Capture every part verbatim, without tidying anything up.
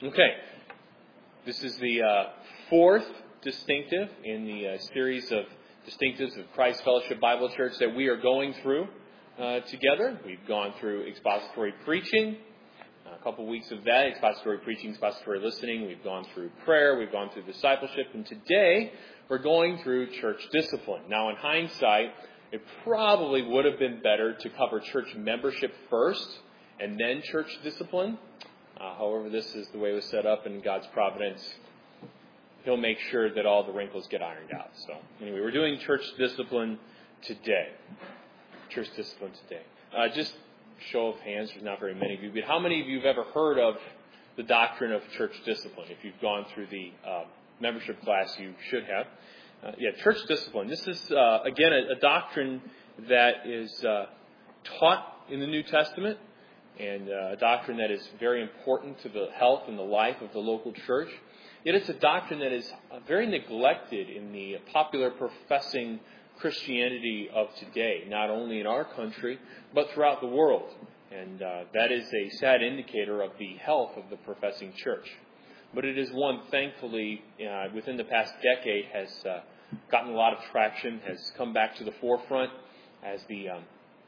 Okay, this is the uh, fourth distinctive in the uh, series of distinctives of Christ Fellowship Bible Church that we are going through uh, together. We've gone through expository preaching, a couple weeks of that, expository preaching, expository listening. We've gone through prayer, we've gone through discipleship, and today we're going through church discipline. Now, in hindsight, it probably would have been better to cover church membership first and then church discipline. Uh, however, this is the way it was set up in God's providence. He'll make sure that all the wrinkles get ironed out. So, anyway, we're doing church discipline today. Church discipline today. Uh, just show of hands, there's not very many of you, but how many of you have ever heard of the doctrine of church discipline? If you've gone through the uh, membership class, you should have. Uh, yeah, church discipline. This is, uh, again, a, a doctrine that is uh, taught in the New Testament, and uh, a doctrine that is very important to the health and the life of the local church. Yet it's a doctrine that is uh, very neglected in the popular professing Christianity of today, not only in our country, but throughout the world. And uh, that is a sad indicator of the health of the professing church. But it is one, thankfully, uh, within the past decade has uh, gotten a lot of traction, has come back to the forefront as the um,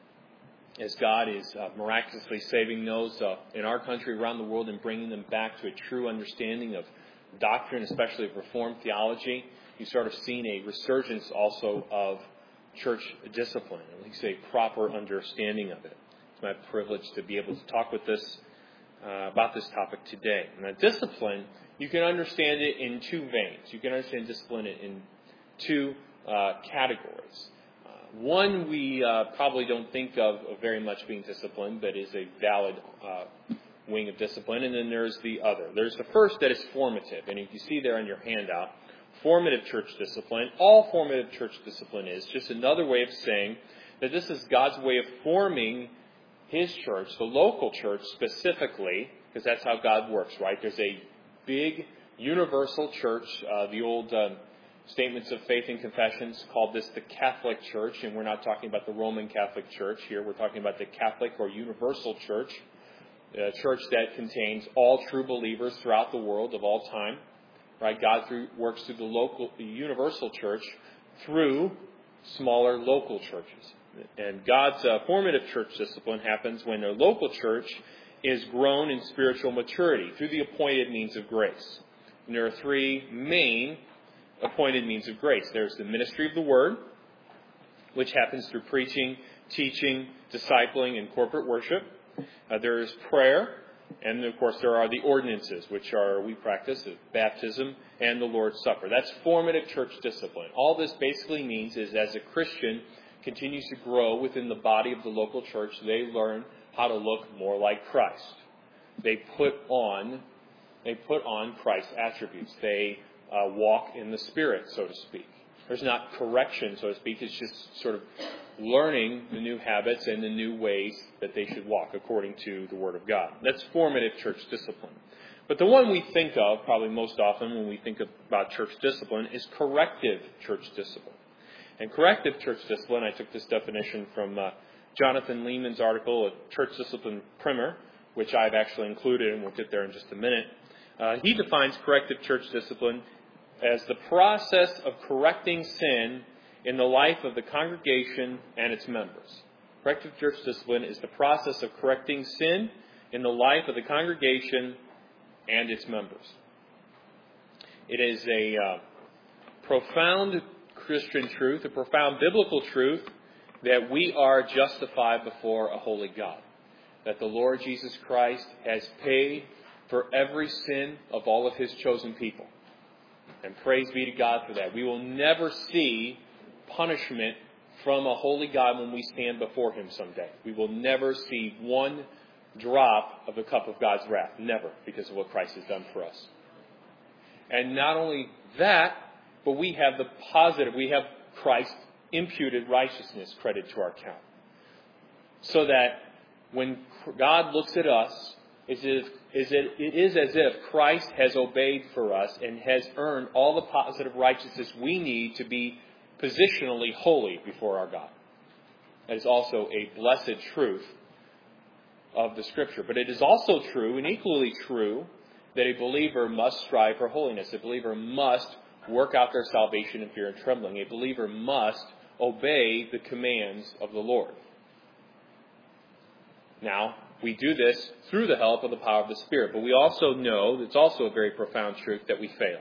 as God is uh, miraculously saving those uh, in our country, around the world, and bringing them back to a true understanding of doctrine, especially of Reformed theology. You sort of seen a resurgence also of church discipline, at least a proper understanding of it. It's my privilege to be able to talk with this uh, about this topic today. Now, discipline, you can understand it in two veins. You can understand discipline in two uh, categories. One we uh, probably don't think of very much being disciplined, but is a valid uh, wing of discipline. And then there's the other. There's the first that is formative. And if you see there on your handout, formative church discipline. All formative church discipline is just another way of saying that this is God's way of forming His church, the local church specifically, because that's how God works, right? There's a big universal church, uh, the old Uh, Statements of Faith and Confessions called this the Catholic Church, and we're not talking about the Roman Catholic Church here. We're talking about the Catholic or Universal Church, a church that contains all true believers throughout the world of all time. Right? God through, works through the local, the Universal Church through smaller local churches. And God's uh, formative church discipline happens when a local church is grown in spiritual maturity through the appointed means of grace. And there are three main appointed means of grace. There's the ministry of the Word, which happens through preaching, teaching, discipling, and corporate worship. Uh, there is prayer, and of course there are the ordinances, which are we practice of baptism and the Lord's Supper. That's formative church discipline. All this basically means is as a Christian continues to grow within the body of the local church, they learn how to look more like Christ. They put on, they put on Christ's attributes. They Uh, walk in the Spirit, so to speak. There's not correction, so to speak. It's just sort of learning the new habits and the new ways that they should walk according to the Word of God. That's formative church discipline. But the one we think of probably most often when we think about church discipline is corrective church discipline. And corrective church discipline, I took this definition from uh, Jonathan Lehman's article, a Church Discipline Primer, which I've actually included, and we'll get there in just a minute. Uh, he defines corrective church discipline as the process of correcting sin in the life of the congregation and its members. Corrective church discipline is the process of correcting sin in the life of the congregation and its members. It is a uh, profound Christian truth, a profound biblical truth, that we are justified before a holy God. That the Lord Jesus Christ has paid for every sin of all of His chosen people. And praise be to God for that. We will never see punishment from a holy God when we stand before Him someday. We will never see one drop of the cup of God's wrath. Never, because of what Christ has done for us. And not only that, but we have the positive. We have Christ's imputed righteousness credited to our account. So that when God looks at us, Is it, is it, it is as if Christ has obeyed for us and has earned all the positive righteousness we need to be positionally holy before our God. That is also a blessed truth of the Scripture. But it is also true, and equally true, that a believer must strive for holiness. A believer must work out their salvation in fear and trembling. A believer must obey the commands of the Lord. Now, we do this through the help of the power of the Spirit, but we also know, it's also a very profound truth, that we fail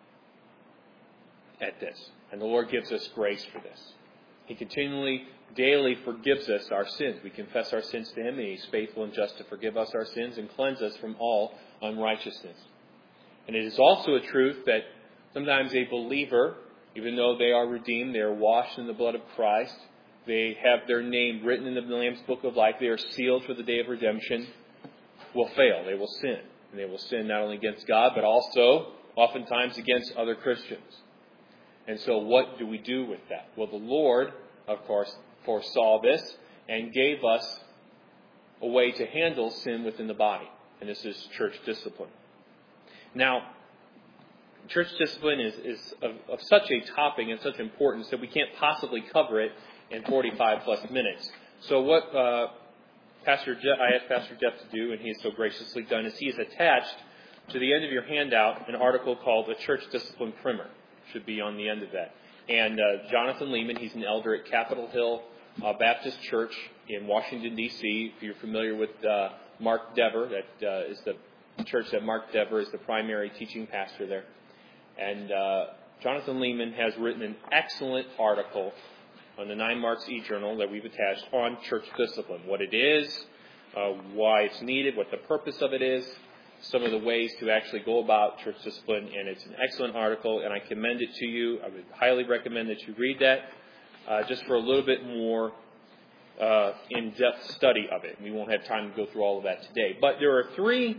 at this. And the Lord gives us grace for this. He continually, daily forgives us our sins. We confess our sins to Him, and He's faithful and just to forgive us our sins and cleanse us from all unrighteousness. And it is also a truth that sometimes a believer, even though they are redeemed, they are washed in the blood of Christ, they have their name written in the Lamb's Book of Life, they are sealed for the day of redemption, will fail. They will sin. And they will sin not only against God, but also oftentimes against other Christians. And so what do we do with that? Well, the Lord, of course, foresaw this and gave us a way to handle sin within the body. And this is church discipline. Now, church discipline is, is of, of such a topic and such importance that we can't possibly cover it in forty-five plus minutes. So what uh, Pastor Jeff, I asked Pastor Jeff to do, and he has so graciously done, is he has attached to the end of your handout an article called A Church Discipline Primer. Should be on the end of that. And uh, Jonathan Lehman, he's an elder at Capitol Hill uh, Baptist Church in Washington, D C If you're familiar with uh, Mark Dever, that uh, is the church that Mark Dever is the primary teaching pastor there. And uh, Jonathan Lehman has written an excellent article on the Nine Marks e-journal that we've attached on church discipline. What it is, uh, why it's needed, what the purpose of it is, some of the ways to actually go about church discipline. And it's an excellent article, and I commend it to you. I would highly recommend that you read that uh, just for a little bit more uh, in-depth study of it. We won't have time to go through all of that today. But there are three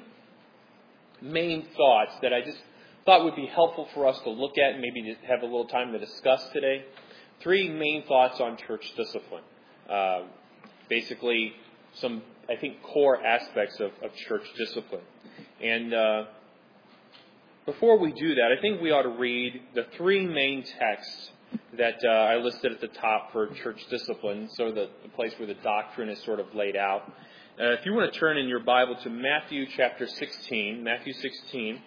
main thoughts that I just thought would be helpful for us to look at and maybe have a little time to discuss today. Three main thoughts on church discipline. Uh, basically, some, I think, core aspects of, of church discipline. And uh, before we do that, I think we ought to read the three main texts that uh, I listed at the top for church discipline, so the, the place where the doctrine is sort of laid out. Uh, if you want to turn in your Bible to Matthew chapter sixteen, Matthew sixteen,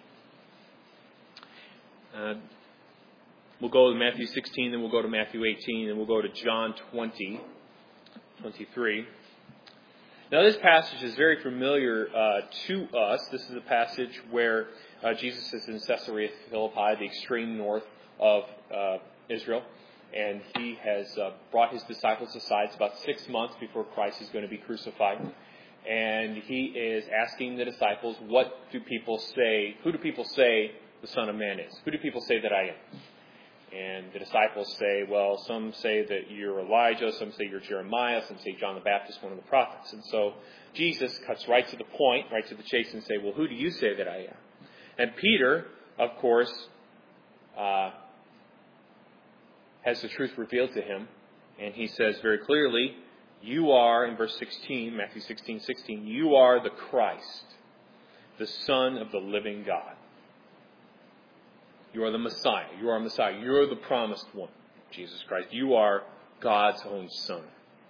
uh, we'll go to Matthew sixteen, then we'll go to Matthew eighteen, then we'll go to John twenty, twenty-three. Now, this passage is very familiar uh, to us. This is a passage where uh, Jesus is in Caesarea Philippi, the extreme north of uh, Israel, and he has uh, brought his disciples aside. It's about six months before Christ is going to be crucified, and he is asking the disciples, "What do people say? Who do people say the Son of Man is? Who do people say that I am?" And the disciples say, well, some say that you're Elijah, some say you're Jeremiah, some say John the Baptist, one of the prophets. And so Jesus cuts right to the point, right to the chase, and say, well, who do you say that I am? And Peter, of course, uh, has the truth revealed to him. And he says very clearly, you are, in verse sixteen, Matthew sixteen, sixteen, you are the Christ, the Son of the living God. You are the Messiah. You are Messiah. You are the promised one, Jesus Christ. You are God's own Son.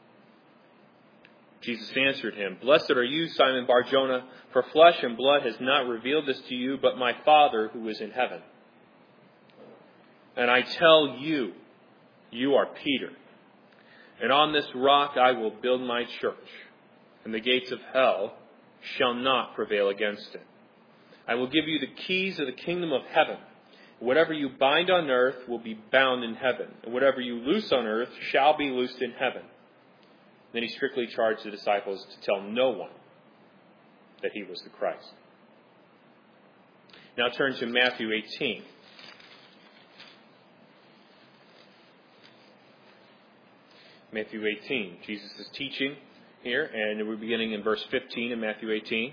Jesus answered him, Blessed are you, Simon Bar-Jonah, for flesh and blood has not revealed this to you, but my Father who is in heaven. And I tell you, you are Peter, and on this rock I will build my church, and the gates of hell shall not prevail against it. I will give you the keys of the kingdom of heaven. Whatever you bind on earth will be bound in heaven, and whatever you loose on earth shall be loosed in heaven. Then he strictly charged the disciples to tell no one that he was the Christ. Now turn to Matthew eighteen. Matthew eighteen. Jesus is teaching here, and we're beginning in verse fifteen in Matthew eighteen.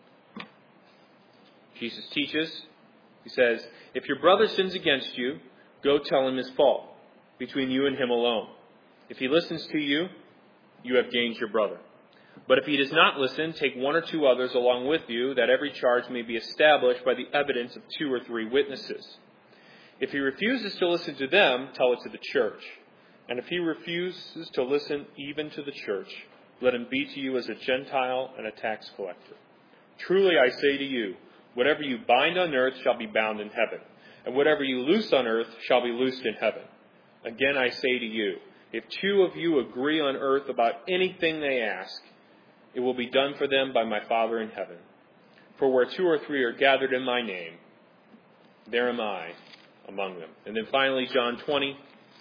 Jesus teaches. He says, If your brother sins against you, go tell him his fault, between you and him alone. If he listens to you, you have gained your brother. But if he does not listen, take one or two others along with you, that every charge may be established by the evidence of two or three witnesses. If he refuses to listen to them, tell it to the church. And if he refuses to listen even to the church, let him be to you as a Gentile and a tax collector. Truly I say to you, Whatever you bind on earth shall be bound in heaven, and whatever you loose on earth shall be loosed in heaven. Again I say to you, if two of you agree on earth about anything they ask, it will be done for them by my Father in heaven. For where two or three are gathered in my name, there am I among them. And then finally, John twenty,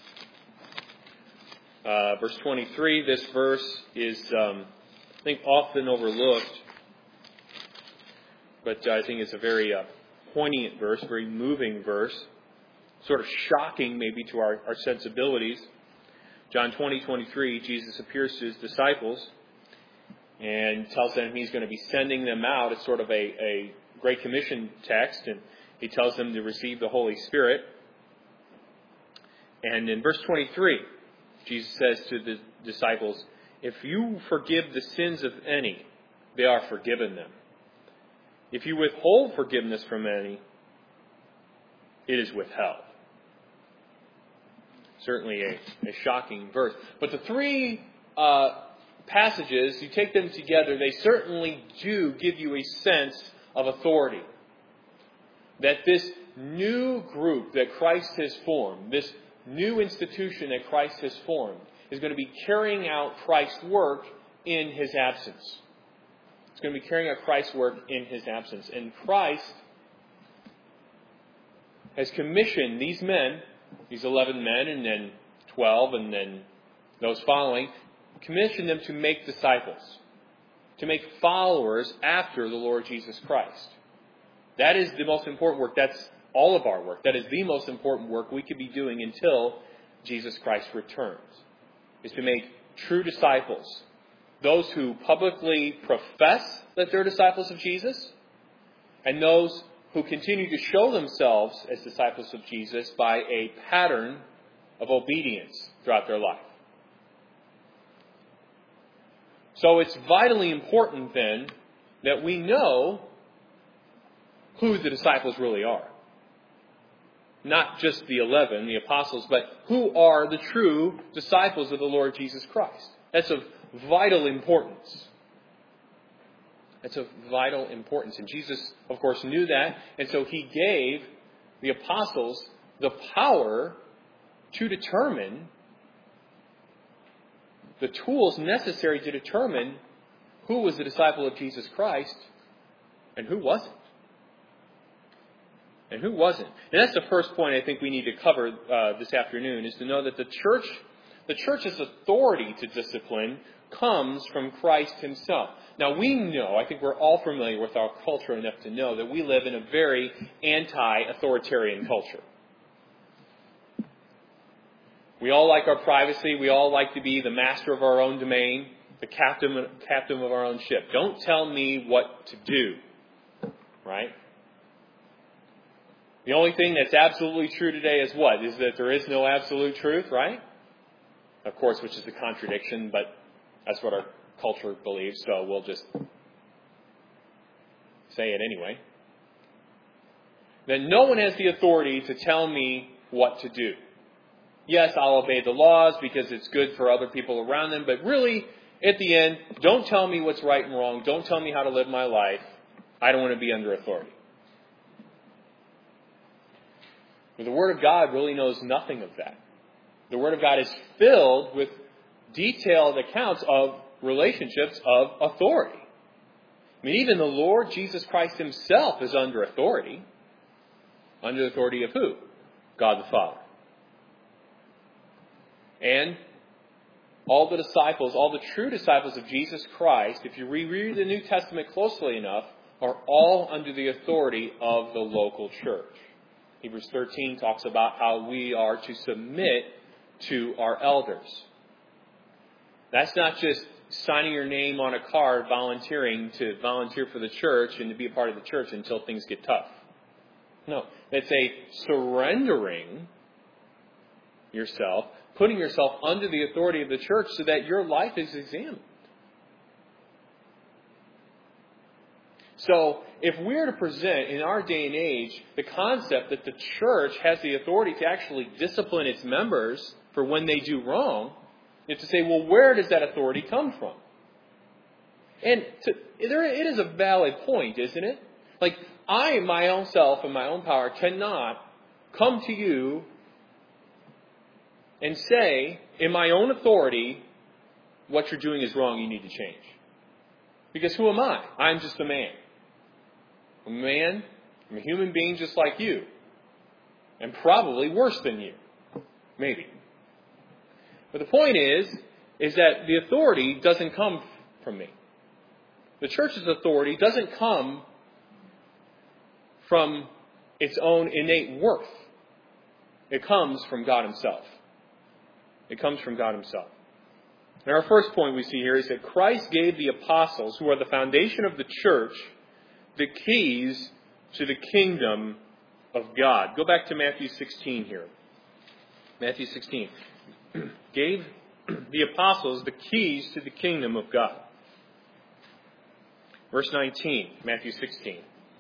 uh, verse twenty-three. This verse is, um, I think, often overlooked, but I think it's a very uh, poignant verse, very moving verse, sort of shocking maybe to our, our sensibilities. John twenty, twenty-three, Jesus appears to his disciples and tells them he's going to be sending them out. It's sort of a, a Great Commission text, and he tells them to receive the Holy Spirit. And in verse twenty-three, Jesus says to the disciples, if you forgive the sins of any, they are forgiven them. If you withhold forgiveness from any, it is withheld. Certainly a, a shocking verse. But the three uh, passages, you take them together, they certainly do give you a sense of authority. That this new group that Christ has formed, this new institution that Christ has formed, is going to be carrying out Christ's work in his absence. It's going to be carrying out Christ's work in his absence. And Christ has commissioned these men, these eleven men, and then twelve, and then those following, commissioned them to make disciples, to make followers after the Lord Jesus Christ. That is the most important work. That's all of our work. That is the most important work we could be doing until Jesus Christ returns, is to make true disciples. Those who publicly profess that they're disciples of Jesus, and those who continue to show themselves as disciples of Jesus by a pattern of obedience throughout their life. So it's vitally important then that we know who the disciples really are. Not just the eleven, the apostles, but who are the true disciples of the Lord Jesus Christ. That's of vital importance. That's of vital importance. And Jesus, of course, knew that. And so he gave the apostles the power to determine the tools necessary to determine who was the disciple of Jesus Christ and who wasn't. And who wasn't. And that's the first point I think we need to cover uh, this afternoon, is to know that the church, the church's authority to discipline comes from Christ himself. Now we know, I think we're all familiar with our culture enough to know that we live in a very anti-authoritarian culture. We all like our privacy. We all like to be the master of our own domain, the captain, captain of our own ship. Don't tell me what to do. Right? The only thing that's absolutely true today is what? Is that there is no absolute truth, right? Of course, which is a contradiction, but that's what our culture believes, so we'll just say it anyway. Then no one has the authority to tell me what to do. Yes, I'll obey the laws because it's good for other people around them, but really, at the end, don't tell me what's right and wrong. Don't tell me how to live my life. I don't want to be under authority. But the Word of God really knows nothing of that. The Word of God is filled with detailed accounts of relationships of authority. I mean, even the Lord Jesus Christ himself is under authority. Under the authority of who? God the Father. And all the disciples, all the true disciples of Jesus Christ, if you reread the New Testament closely enough, are all under the authority of the local church. Hebrews thirteen talks about how we are to submit to our elders. That's not just signing your name on a card, volunteering to volunteer for the church and to be a part of the church until things get tough. No, it's a surrendering yourself, putting yourself under the authority of the church so that your life is examined. So, if we're to present in our day and age the concept that the church has the authority to actually discipline its members for when they do wrong, you have to say, well, where does that authority come from? And to, there, it is a valid point, isn't it? Like, I, my own self and my own power, cannot come to you and say, in my own authority, what you're doing is wrong, you need to change. Because who am I? I'm just a man. I'm a man, I'm a human being just like you. And probably worse than you. Maybe. But the point is, is that the authority doesn't come from me. The church's authority doesn't come from its own innate worth. It comes from God Himself. It comes from God Himself. And our first point we see here is that Christ gave the apostles, who are the foundation of the church, the keys to the kingdom of God. Go back to Matthew sixteen here. Matthew sixteen. Gave the apostles the keys to the kingdom of God. Verse nineteen, Matthew sixteen.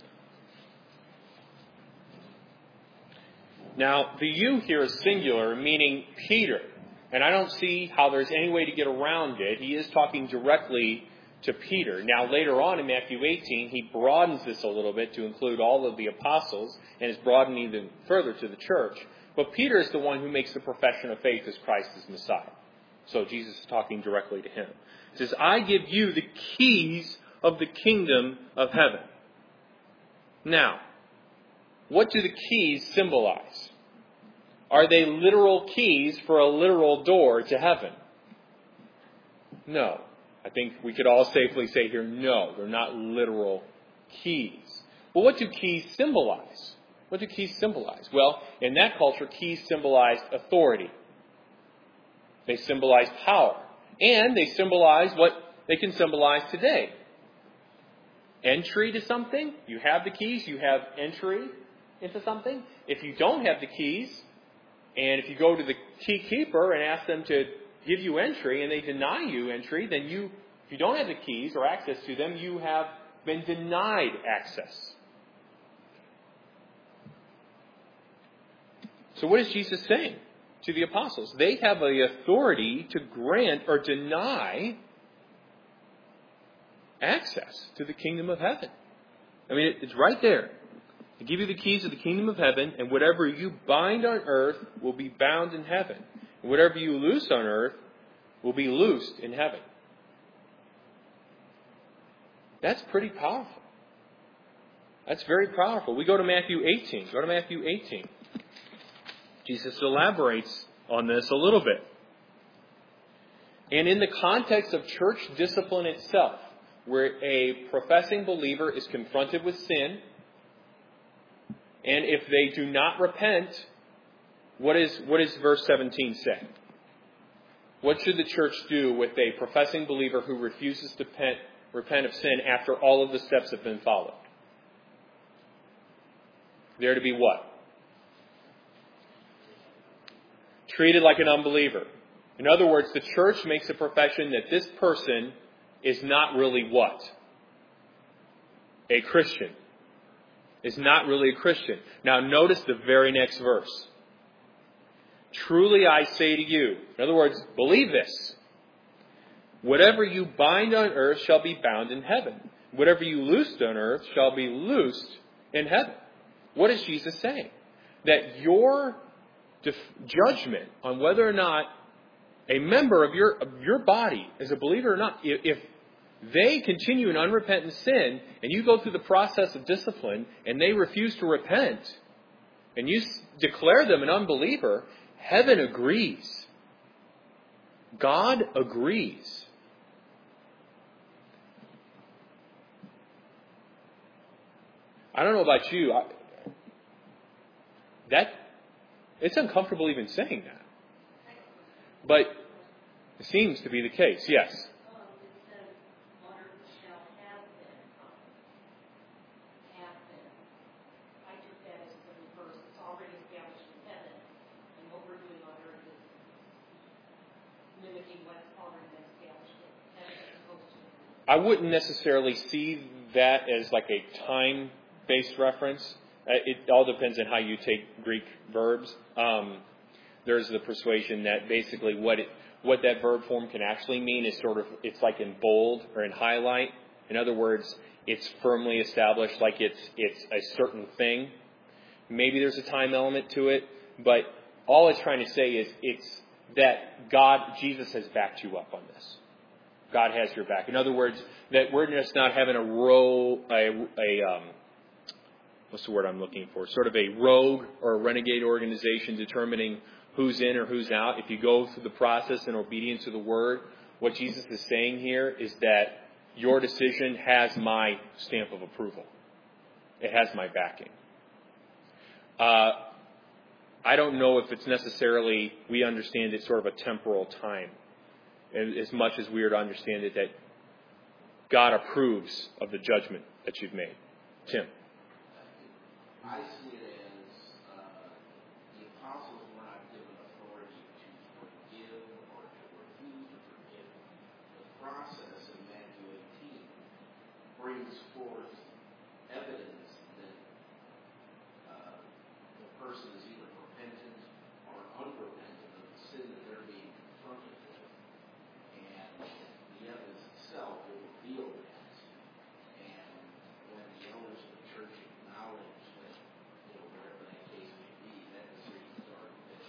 Now, the you here is singular, meaning Peter. And I don't see how there's any way to get around it. He is talking directly to Peter. Now, later on in Matthew eighteen, he broadens this a little bit to include all of the apostles and is broadened even further to the church. But Peter is the one who makes the profession of faith as Christ is Messiah. So Jesus is talking directly to him. He says, I give you the keys of the kingdom of heaven. Now, what do the keys symbolize? Are they literal keys for a literal door to heaven? No. I think we could all safely say here, no, they're not literal keys. Well, what do keys symbolize? What do keys symbolize? Well, in that culture, keys symbolized authority. They symbolize power. And they symbolize what they can symbolize today. Entry to something. You have the keys, you have entry into something. If you don't have the keys, and if you go to the key keeper and ask them to give you entry and they deny you entry, then you, if you don't have the keys or access to them, you have been denied access. So what is Jesus saying to the apostles? They have the authority to grant or deny access to the kingdom of heaven. I mean, it's right there. I give you the keys of the kingdom of heaven, and whatever you bind on earth will be bound in heaven. And whatever you loose on earth will be loosed in heaven. That's pretty powerful. That's very powerful. We go to Matthew eighteen. Go to Matthew eighteen. Jesus elaborates on this a little bit. And in the context of church discipline itself, where a professing believer is confronted with sin, and if they do not repent, what is what does verse seventeen say? What should the church do with a professing believer who refuses to repent, repent of sin after all of the steps have been followed? They're to be what? Treated like an unbeliever. In other words, the church makes a profession that this person is not really what? A Christian. Is not really a Christian. Now notice the very next verse. Truly I say to you, in other words, believe this. Whatever you bind on earth shall be bound in heaven. Whatever you loose on earth shall be loosed in heaven. What is Jesus saying? That your def- judgment on whether or not a member of your, of your body is a believer or not, if, if they continue in unrepentant sin, and you go through the process of discipline, and they refuse to repent, and you declare them an unbeliever, heaven agrees. God agrees. I don't know about you. I, that it's uncomfortable even saying that. But it seems to be the case, yes. I wouldn't necessarily see that as like a time-based reference. It all depends on how you take Greek verbs. Um, there's the persuasion that basically what it, what that verb form can actually mean is sort of, it's like in bold or in highlight. In other words, it's firmly established, like it's it's a certain thing. Maybe there's a time element to it, but all it's trying to say is it's that God, Jesus has backed you up on this. God has your back. In other words, that we're just not having a row, a, a um, what's the word I'm looking for? Sort of a rogue or a renegade organization determining who's in or who's out. If you go through the process in obedience to the Word, what Jesus is saying here is that your decision has my stamp of approval. It has my backing. Uh, I don't know if it's necessarily, we understand it sort of a temporal time, as much as we are to understand it that God approves of the judgment that you've made. Tim. I see it as uh, the apostles were not given authority to forgive or to refuse to forgive. The process in Matthew eighteen brings forth evidence that uh, the person is either repentant or unrepentant of the sin that they're being confronted with. And the evidence itself will reveal that. And when the elders of the church acknowledge that, you know, whatever that case may be, that decision's already been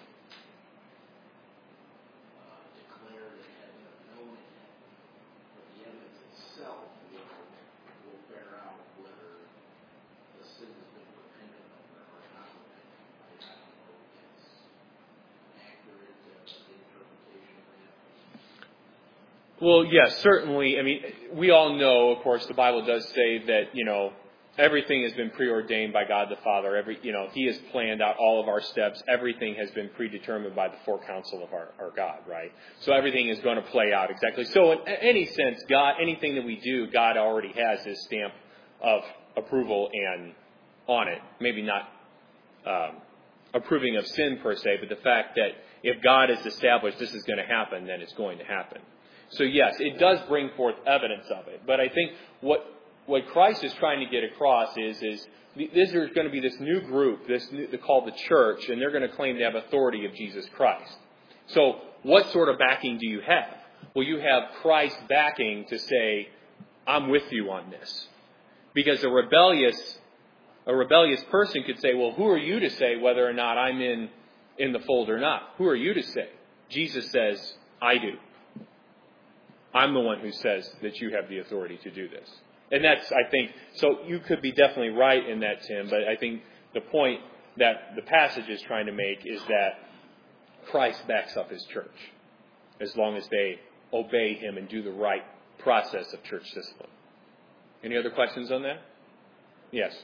uh, declared and had been known in it. But the evidence itself will, will bear out whether the sin has been repented of or not repented. I don't know if it's an accurate uh, interpretation of that. Well, yes, certainly. I mean, we all know, of course, the Bible does say that, you know, everything has been preordained by God the Father. Every, you know, He has planned out all of our steps. Everything has been predetermined by the forecounsel of our, our God, right? So everything is going to play out exactly. So in any sense, God, anything that we do, God already has His stamp of approval and on it. Maybe not um, approving of sin per se, but the fact that if God has established this is going to happen, then it's going to happen. So yes, it does bring forth evidence of it. But I think what what Christ is trying to get across is is this is going to be this new group, this new, they're called the church, and they're going to claim to have authority of Jesus Christ. So what sort of backing do you have? Well, you have Christ backing to say, I'm with you on this. Because a rebellious a rebellious person could say, well, who are you to say whether or not I'm in, in the fold or not? Who are you to say? Jesus says, I do. I'm the one who says that you have the authority to do this. And that's, I think, so you could be definitely right in that, Tim, but I think the point that the passage is trying to make is that Christ backs up His church as long as they obey Him and do the right process of church discipline. Any other questions on that? Yes.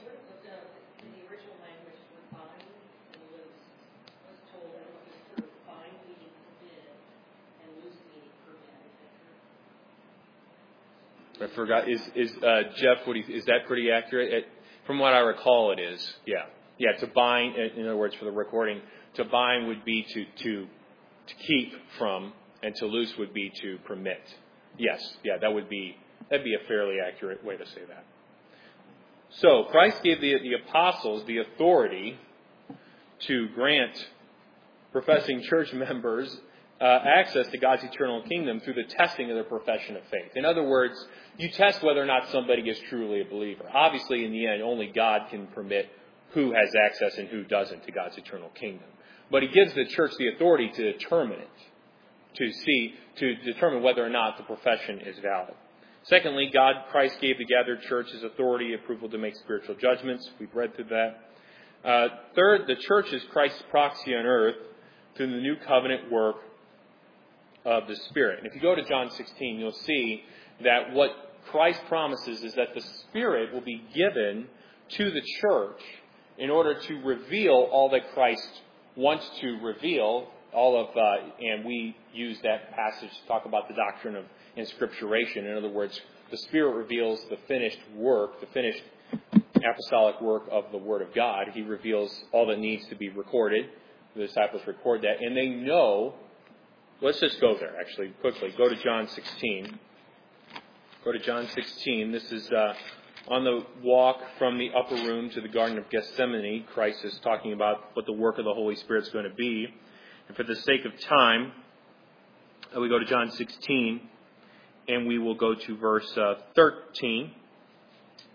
I forgot. Is is uh, Jeff? What is that pretty accurate? It, from what I recall, it is. Yeah, yeah. To bind, in other words, for the recording, to bind would be to to to keep from, and to loose would be to permit. Yes, yeah. That would be that'd be a fairly accurate way to say that. So Christ gave the the apostles the authority to grant professing church members Uh, access to God's eternal kingdom through the testing of their profession of faith. In other words, you test whether or not somebody is truly a believer. Obviously, in the end, only God can permit who has access and who doesn't to God's eternal kingdom. But He gives the church the authority to determine it, to see, to determine whether or not the profession is valid. Secondly, God, Christ gave the gathered church His authority, approval to make spiritual judgments. We've read through that. Uh, third, the church is Christ's proxy on earth through the new covenant work of the Spirit. And if you go to John sixteen, you'll see that what Christ promises is that the Spirit will be given to the church in order to reveal all that Christ wants to reveal. All of, uh, and we use that passage to talk about the doctrine of inscripturation. In other words, the Spirit reveals the finished work, the finished apostolic work of the Word of God. He reveals all that needs to be recorded. The disciples record that, and they know. Let's just go there, actually, quickly. Go to John sixteen. Go to John sixteen. This is uh, on the walk from the upper room to the Garden of Gethsemane. Christ is talking about what the work of the Holy Spirit is going to be. And for the sake of time, uh, we go to John sixteen, and we will go to verse uh, thirteen.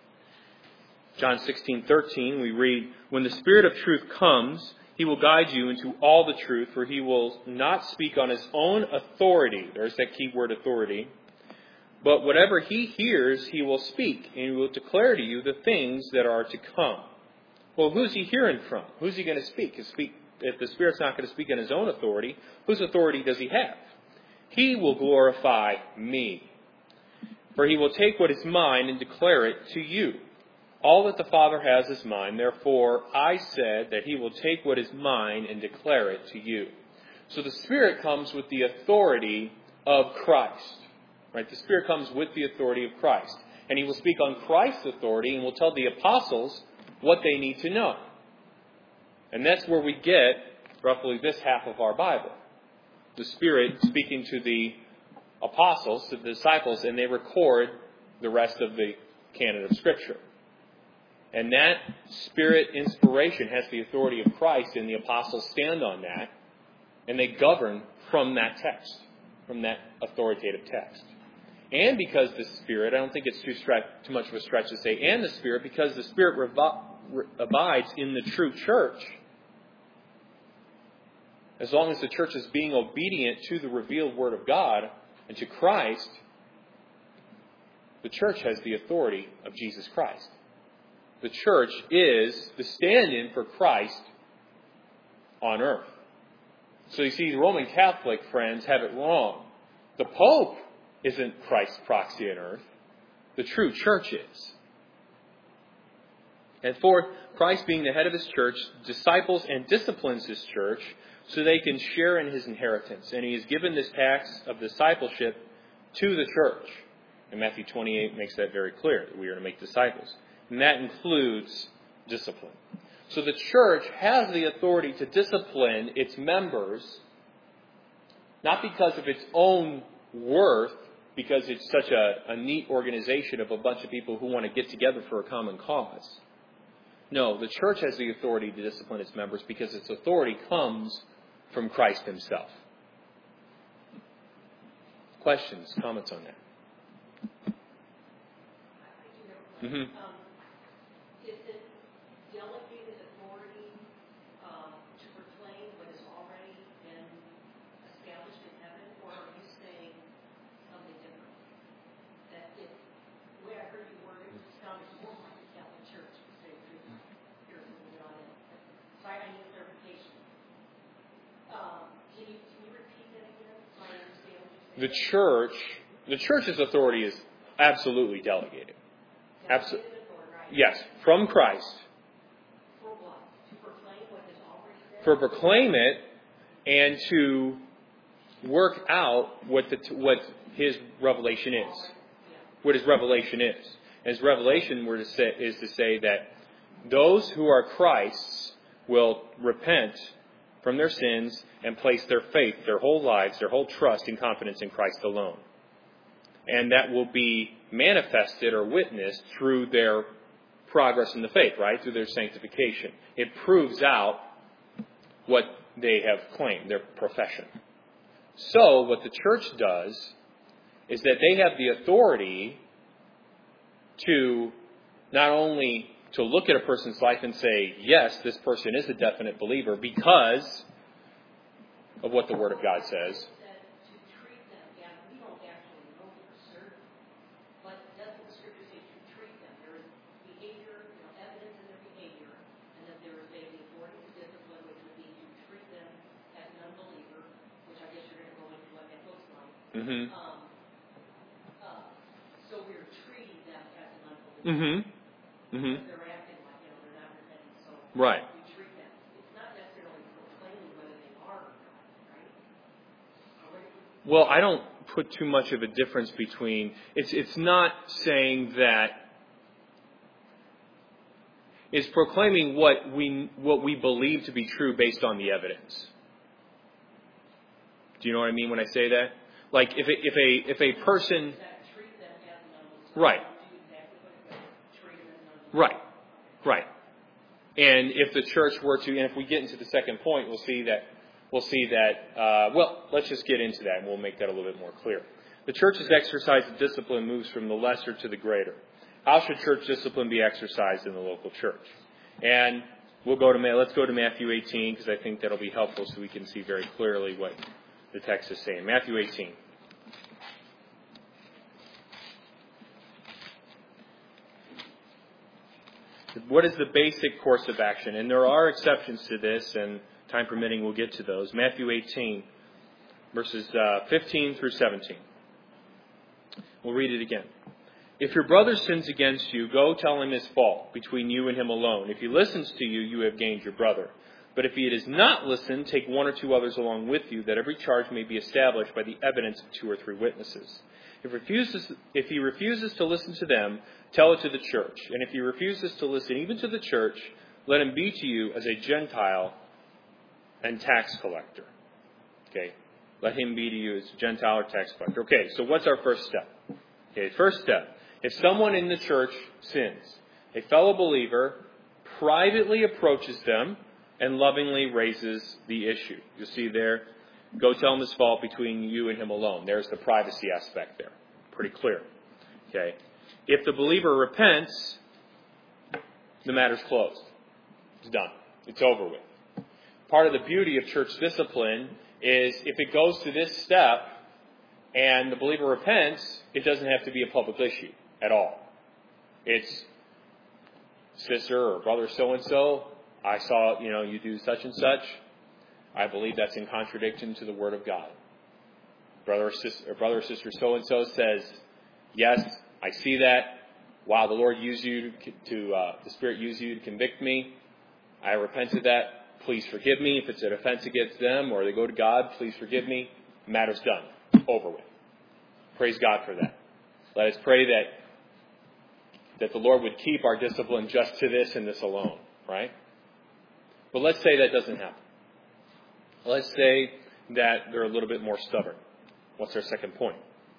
John sixteen thirteen, we read, "When the Spirit of truth comes, He will guide you into all the truth, for He will not speak on His own authority." There's that key word, authority. "But whatever He hears, He will speak, and He will declare to you the things that are to come." Well, who's He hearing from? Who's He going to speak? If the Spirit's not going to speak on His own authority, whose authority does He have? "He will glorify me, for He will take what is mine and declare it to you. All that the Father has is mine. Therefore, I said that He will take what is mine and declare it to you." So the Spirit comes with the authority of Christ. Right? The Spirit comes with the authority of Christ. And He will speak on Christ's authority and will tell the apostles what they need to know. And that's where we get roughly this half of our Bible. The Spirit speaking to the apostles, to the disciples, and they record the rest of the canon of Scripture. And that Spirit inspiration has the authority of Christ, and the apostles stand on that, and they govern from that text, from that authoritative text. And because the Spirit, I don't think it's too, stretch, too much of a stretch to say, and the Spirit, because the Spirit revi- re- abides in the true church, as long as the church is being obedient to the revealed Word of God and to Christ, the church has the authority of Jesus Christ. The church is the stand-in for Christ on earth. So you see, the Roman Catholic friends have it wrong. The Pope isn't Christ's proxy on earth. The true church is. And fourth, Christ being the head of His church, disciples and disciplines His church so they can share in His inheritance. And He has given this task of discipleship to the church. And Matthew twenty-eight makes that very clear, that we are to make disciples. And that includes discipline. So the church has the authority to discipline its members, not because of its own worth, because it's such a, a neat organization of a bunch of people who want to get together for a common cause. No, the church has the authority to discipline its members because its authority comes from Christ Himself. Questions, comments on that? Mm-hmm. Um, is it delegated authority um, to proclaim what has already been established in heaven, or are you saying something different? That if, the way I heard you word it, it sounded more like the Catholic Church to say, here's what we on it. So I need clarification. Um, can you can you repeat that again so I understand what you're saying? The church, the church's authority is absolutely delegated. Absolutely. Yes, from Christ. For what? To proclaim what has already been? For proclaim it and to work out what the what His revelation is. What His revelation is. His revelation were to say, is to say that those who are Christ's will repent from their sins and place their faith, their whole lives, their whole trust and confidence in Christ alone. And that will be manifested or witnessed through their progress in the faith, right? Through their sanctification. It proves out what they have claimed, their profession. So what the church does is that they have the authority to not only to look at a person's life and say, yes, this person is a definite believer because of what the Word of God says. Mm-hmm. Um, uh, so we're treating them as an unbeliever. Mm-hmm. Mm-hmm. They're acting like, you know, they're not repenting. So right. we treat them. It's not necessarily proclaiming whether they are or not, right? Well, I don't put too much of a difference between. It's it's not saying that. It's proclaiming what we what we believe to be true based on the evidence. Do you know what I mean when I say that? Like if a, if a if a person, right, right, right, and if the church were to, and if we get into the second point, we'll see that we'll see that. Uh, well, let's just get into that, and we'll make that a little bit more clear. The church's exercise of discipline moves from the lesser to the greater. how should church discipline be exercised in the local church? And we'll go to let's go to Matthew eighteen, because I think that'll be helpful so we can see very clearly what the text is saying. Matthew eighteen. What is the basic course of action? And there are exceptions to this, and time permitting, we'll get to those. Matthew eighteen, verses uh, fifteen through seventeen. We'll read it again. If your brother sins against you, go tell him his fault between you and him alone. If he listens to you, you have gained your brother. But if he does not listen, take one or two others along with you, that every charge may be established by the evidence of two or three witnesses. If, refuses, if he refuses to listen to them, tell it to the church. And if he refuses to listen even to the church, let him be to you as a Gentile and tax collector. Okay, let him be to you as a Gentile or tax collector. Okay, so what's our first step? Okay, first step. If someone in the church sins, a fellow believer privately approaches them and lovingly raises the issue. You'll see there, go tell him his fault between you and him alone. There's the privacy aspect there. Pretty clear. Okay. If the believer repents, the matter's closed. It's done. It's over with. Part of the beauty of church discipline is if it goes to this step and the believer repents, it doesn't have to be a public issue at all. It's sister or brother so-and-so, I saw, you know, you do such and such. I believe that's in contradiction to the Word of God. Brother or sister, or brother or sister so-and-so says, yes, I see that. Wow, the Lord used you to, to uh, the Spirit used you to convict me. I repent of that. Please forgive me. If it's an offense against them or they go to God, please forgive me. The matter's done. Over with. Praise God for that. Let us pray that that the Lord would keep our discipline just to this and this alone, right? But let's say that doesn't happen. Let's say that they're a little bit more stubborn. What's our second point?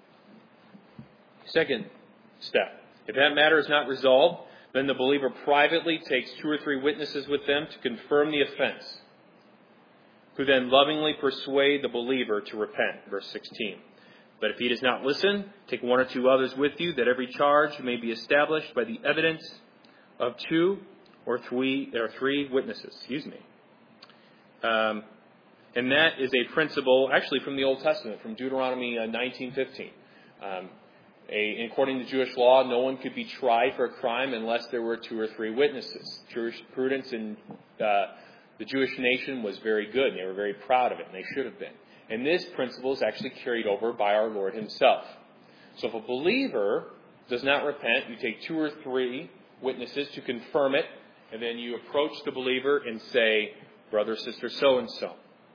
Second step. If that matter is not resolved, then the believer privately takes two or three witnesses with them to confirm the offense, who then lovingly persuade the believer to repent. Verse sixteen. But if he does not listen, take one or two others with you, that every charge may be established by the evidence of two or three or three witnesses. Excuse me. Um, and that is a principle, actually, from the Old Testament, from Deuteronomy uh, nineteen fifteen. Um, a, according to Jewish law, no one could be tried for a crime unless there were two or three witnesses. Jewish prudence in uh, the Jewish nation was very good, and they were very proud of it, and they should have been. And this principle is actually carried over by our Lord himself. So if a believer does not repent, you take two or three witnesses to confirm it, and then you approach the believer and say, brother, sister, so-and-so,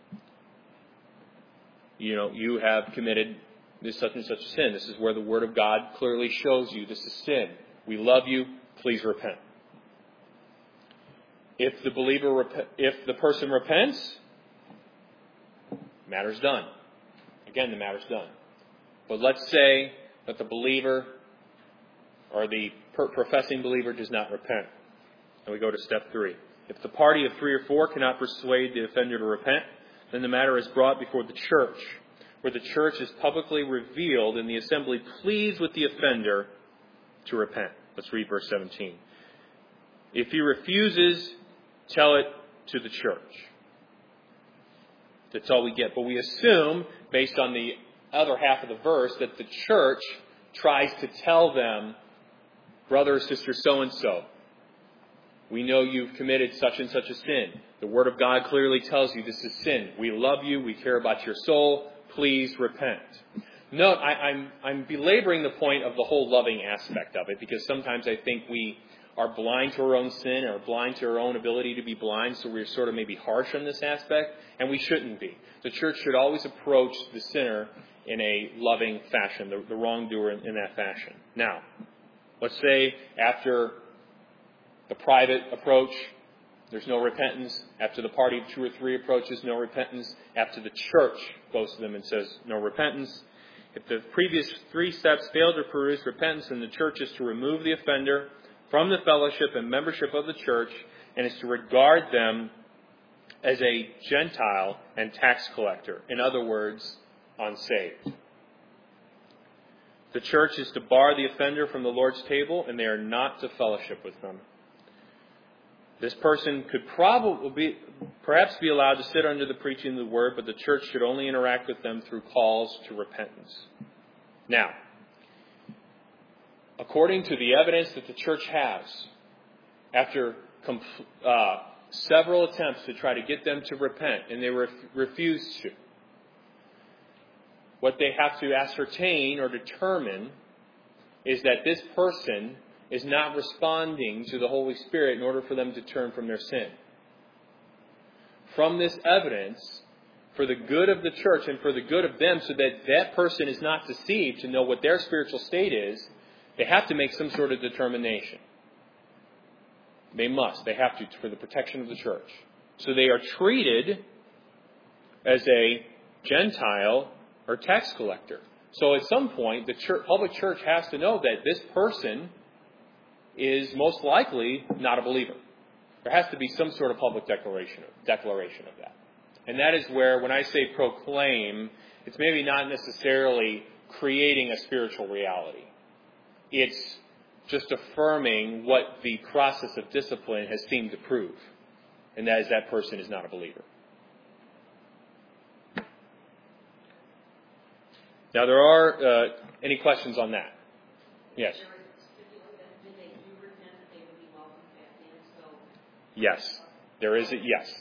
you know, you have committed this such and such sin. This is where the Word of God clearly shows you this is sin. We love you. Please repent. If the believer, rep- if the person repents, matter's done. Again, the matter's done. But let's say that the believer or the per- professing believer does not repent. And we go to step three. If the party of three or four cannot persuade the offender to repent, then the matter is brought before the church, where the church is publicly revealed and the assembly pleads with the offender to repent. Let's read verse seventeen. If he refuses, tell it to the church. That's all we get. But we assume, based on the other half of the verse, that the church tries to tell them, brother or sister so-and-so, we know you've committed such and such a sin. The Word of God clearly tells you this is sin. We love you. We care about your soul. Please repent. Note, I, I'm, I'm belaboring the point of the whole loving aspect of it, because sometimes I think we are blind to our own sin or blind to our own ability to be blind, so we're sort of maybe harsh on this aspect, and we shouldn't be. The church should always approach the sinner in a loving fashion, the, the wrongdoer in, in that fashion. Now, let's say after the private approach, there's no repentance. After the party of two or three approaches, no repentance. After the church goes to them and says no repentance. If the previous three steps fail to produce repentance, then the church is to remove the offender from the fellowship and membership of the church, and is to regard them as a Gentile and tax collector. In other words, unsaved. The church is to bar the offender from the Lord's table, and they are not to fellowship with them. This person could probably be, perhaps be allowed to sit under the preaching of the word, but the church should only interact with them through calls to repentance. Now, according to the evidence that the church has, after uh, several attempts to try to get them to repent, and they ref- refused to, what they have to ascertain or determine is that this person is not responding to the Holy Spirit in order for them to turn from their sin. From this evidence, for the good of the church and for the good of them, so that that person is not deceived to know what their spiritual state is, they have to make some sort of determination. They must. They have to, for the protection of the church. So they are treated as a Gentile or tax collector. So at some point, the church, public church has to know that this person is most likely not a believer. There has to be some sort of public declaration of, declaration of that. And that is where, when I say proclaim, it's maybe not necessarily creating a spiritual reality. It's just affirming what the process of discipline has seemed to prove. And that is that person is not a believer. Now, there are uh, any questions on that? Yes. Yes. There is a yes.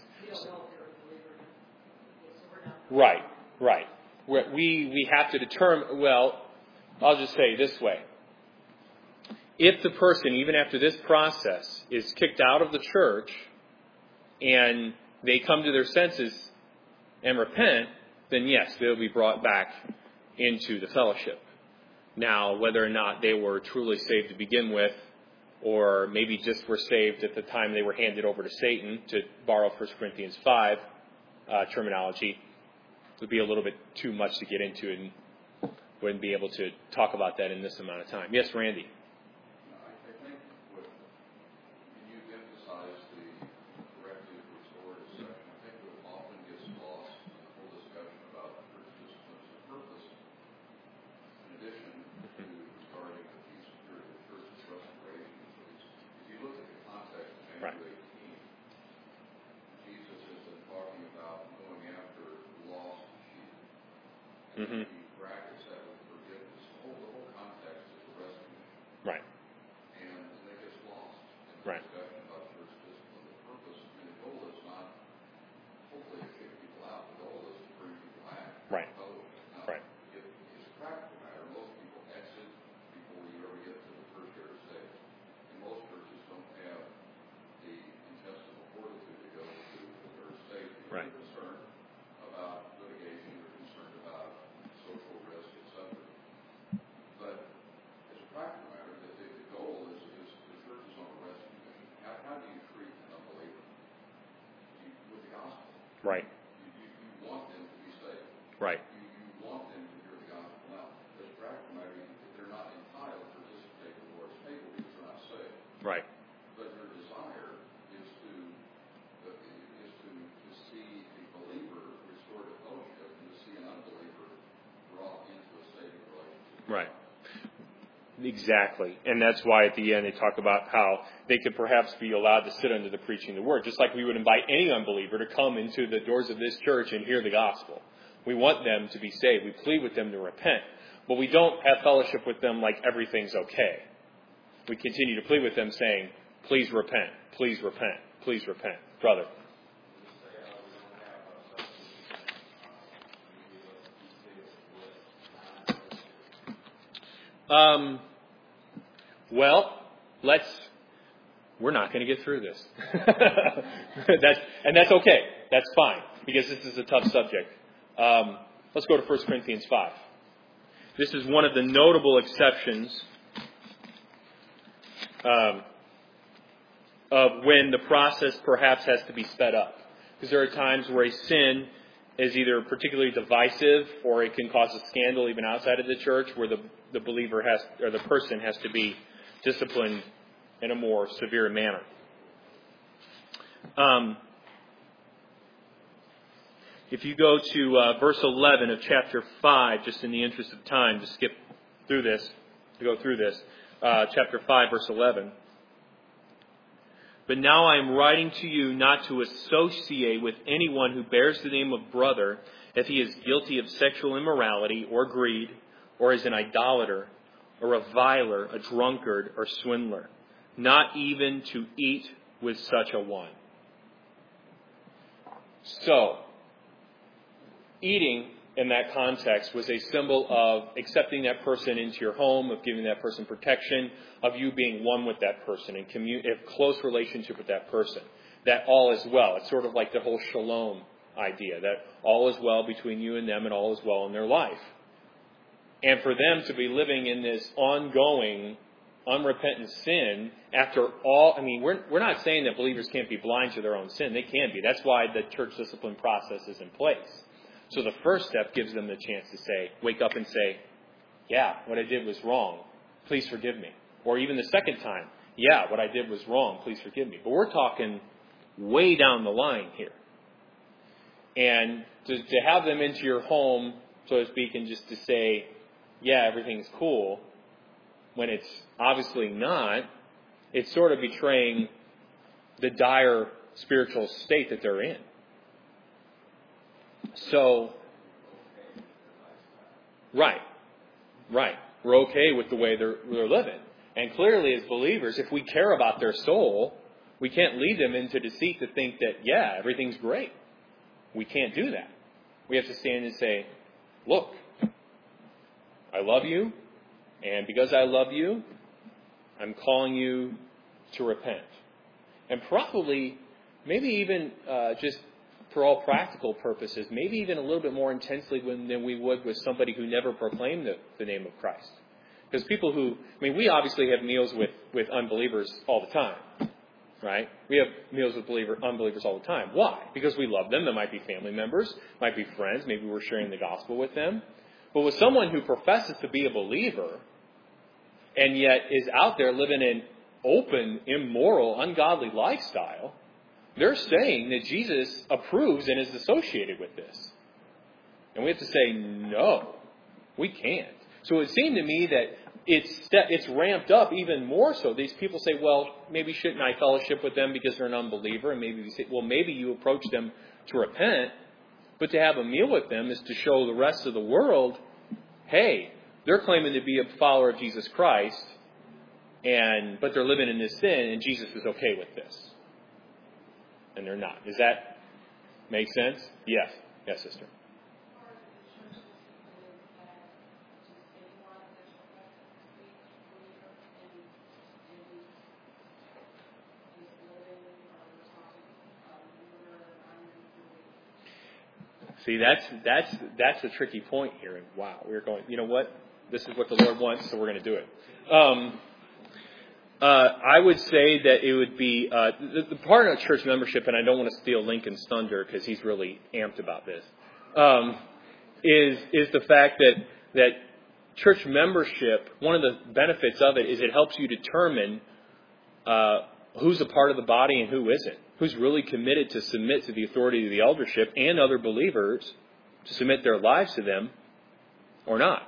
Right, right. We we have to determine, well, I'll just say this way. If the person, even after this process, is kicked out of the church and they come to their senses and repent, then yes, they'll be brought back into the fellowship. Now, whether or not they were truly saved to begin with, or maybe just were saved at the time they were handed over to Satan, to borrow First Corinthians five uh, terminology, would be a little bit too much to get into, and wouldn't be able to talk about that in this amount of time. Yes, Randy? Mm-hmm. Right. And that gets lost in the discussion about church discipline. The purpose and the goal is not hopefully to kick people out. The goal is to bring people back. Right. Now, right. It, it's a practical matter. Most people exit before you ever get to the first year of stage. And most churches don't have the intestinal fortitude to go to the third stage. Right. You're concerned about litigation. You're concerned about social risk, et cetera. But as a practical matter, the, the goal is, is the church is on a rescue mission. How, how do you treat an unbeliever? You, with the gospel. Right. You, you, you want them to be saved. Right. You, you want them to hear the gospel. Now, as a practical matter, they're not entitled to participate in the Lord's table because they're not saved. Right. But their desire is to uh, is to, to see a believer restored to fellowship and to see an unbeliever brought into a saving relationship. Right. Exactly. And that's why at the end they talk about how they could perhaps be allowed to sit under the preaching of the word, just like we would invite any unbeliever to come into the doors of this church and hear the gospel. We want them to be saved. We plead with them to repent. But we don't have fellowship with them like everything's okay. We continue to plead with them saying, please repent, please repent, please repent. Brother. Um, well, let's, we're not going to get through this. that's, and that's okay. That's fine, because this is a tough subject. Um, let's go to First Corinthians five. This is one of the notable exceptions um, of when the process perhaps has to be sped up. Because there are times where a sin is either particularly divisive, or it can cause a scandal even outside of the church, where the, the believer has, or the person has to be disciplined in a more severe manner. Um, if you go to uh, verse eleven of chapter five, just in the interest of time, to skip through this, to go through this. Uh, chapter five, verse eleven. But now I am writing to you not to associate with anyone who bears the name of brother if he is guilty of sexual immorality or greed, or is an idolater, a reviler, a drunkard, or swindler. Not even to eat with such a one. So, eating in that context was a symbol of accepting that person into your home, of giving that person protection, of you being one with that person and commun- a close relationship with that person. That all is well. It's sort of like the whole shalom idea, that all is well between you and them and all is well in their life. And for them to be living in this ongoing, unrepentant sin after all, I mean, we're, we're not saying that believers can't be blind to their own sin. They can be. That's why the church discipline process is in place. So the first step gives them the chance to say, wake up and say, yeah, what I did was wrong. Please forgive me. Or even the second time, yeah, what I did was wrong. Please forgive me. But we're talking way down the line here. And to, to have them into your home, so to speak, and just to say, yeah, everything's cool, when it's obviously not, it's sort of betraying the dire spiritual state that they're in. So, right, right. We're okay with the way they're, they're living. And clearly as believers, if we care about their soul, we can't lead them into deceit to think that, yeah, everything's great. We can't do that. We have to stand and say, look, I love you, and because I love you, I'm calling you to repent. And probably, maybe even uh, just for all practical purposes, maybe even a little bit more intensely when, than we would with somebody who never proclaimed the, the name of Christ. Because people who, I mean, we obviously have meals with, with unbelievers all the time, right? We have meals with believer, unbelievers all the time. Why? Because we love them. They might be family members, might be friends. Maybe we're sharing the gospel with them. But with someone who professes to be a believer and yet is out there living an open, immoral, ungodly lifestyle, they're saying that Jesus approves and is associated with this. And we have to say, no, we can't. So it seemed to me that it's it's ramped up even more so. These people say, well, maybe shouldn't I fellowship with them because they're an unbeliever? And maybe we say, well, maybe you approach them to repent. But to have a meal with them is to show the rest of the world, hey, they're claiming to be a follower of Jesus Christ, and but they're living in this sin, and Jesus is okay with this. And they're not. Does that make sense? Yes. Yes, sister. See, that's that's that's a tricky point here. And wow, we're going, you know what? This is what the Lord wants, so we're going to do it. Um, uh, I would say that it would be uh, the, the part of church membership, and I don't want to steal Lincoln's thunder because he's really amped about this, um, is is the fact that that church membership, one of the benefits of it is it helps you determine uh, who's a part of the body and who isn't. Who's really committed to submit to the authority of the eldership and other believers, to submit their lives to them, or not.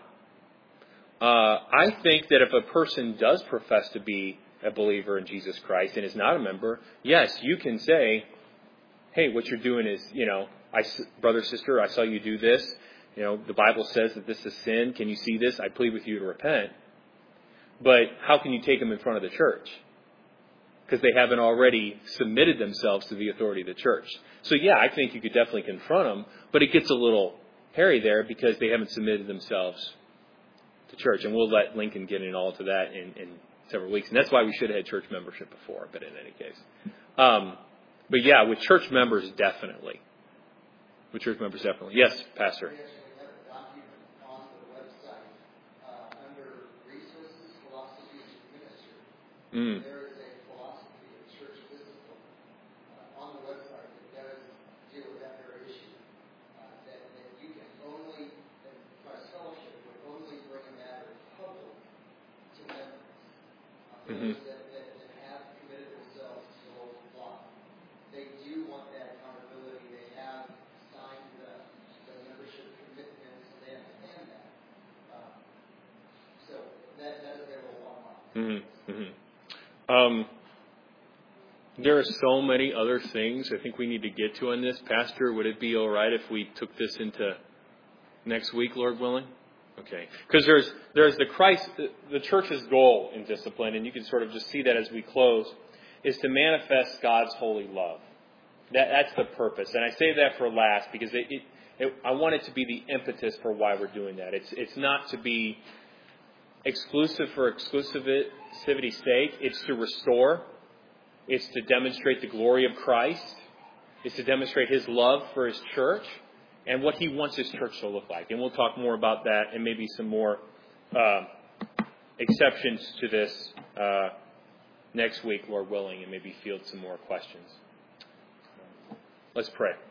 Uh, I think that if a person does profess to be a believer in Jesus Christ and is not a member, yes, you can say, hey, what you're doing is, you know, I, brother, sister, I saw you do this. You know, the Bible says that this is sin. Can you see this? I plead with you to repent. But how can you take them in front of the church? Because they haven't already submitted themselves to the authority of the church. So yeah, I think you could definitely confront them, but it gets a little hairy there because they haven't submitted themselves to church. And we'll let Lincoln get in all to that in, in several weeks. And that's why we should have had church membership before, but in any case. Um, but yeah, with church members, definitely. With church members, definitely. Yes, Pastor. We actually have a document on the website uh, under Resources, Philosophies, and Ministry. Mm. There is a philosophy of church discipline uh, on the website that does deal with that very issue. Uh, that, that you can only, that Christ Fellowship would only bring a matter public to members. Uh, Mm-hmm. those that, that, that have committed themselves to the Lord's flock. They do want that accountability. They have signed the, the membership commitments, and they understand that. Uh, so Mm-hmm. Mm-hmm. Um, there are so many other things I think we need to get to on this. Pastor, would it be all right if we took this into next week, Lord willing? Okay. Because there's there's the Christ, the, the church's goal in discipline, and you can sort of just see that as we close, is to manifest God's holy love. That That's the purpose. And I say that for last because it, it, it, I want it to be the impetus for why we're doing that. It's It's not to be exclusive for exclusivity's sake. It's to restore. It's to demonstrate the glory of Christ. It's to demonstrate His love for His church and what He wants His church to look like. And we'll talk more about that and maybe some more uh, exceptions to this uh, next week, Lord willing, and maybe field some more questions. Let's pray.